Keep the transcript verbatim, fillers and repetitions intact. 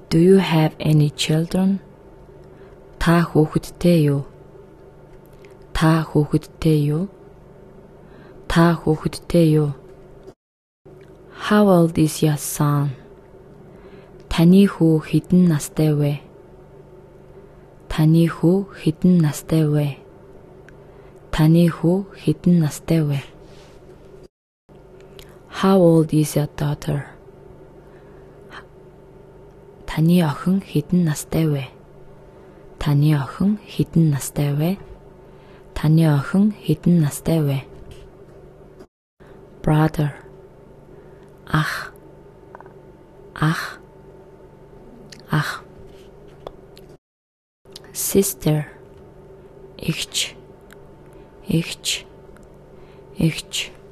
Do you have any children? Та хүүхэдтэй юу? Та хүүхэдтэй юу? Та хүүхэдтэй юу? How old is your son? Таны хүү хэдэн настай вэ? Таны хүү хэдэн настай вэ? Таны хүү хэдэн настай вэ? How old is your daughter? Таны охин хэдэн настай вэ? Таны охин хэдэн настай вэ? Таны охин хэдэн настай вэ? Brother. Ах. Ах. Ах. Sister. Эгч. Эгч. Эгч.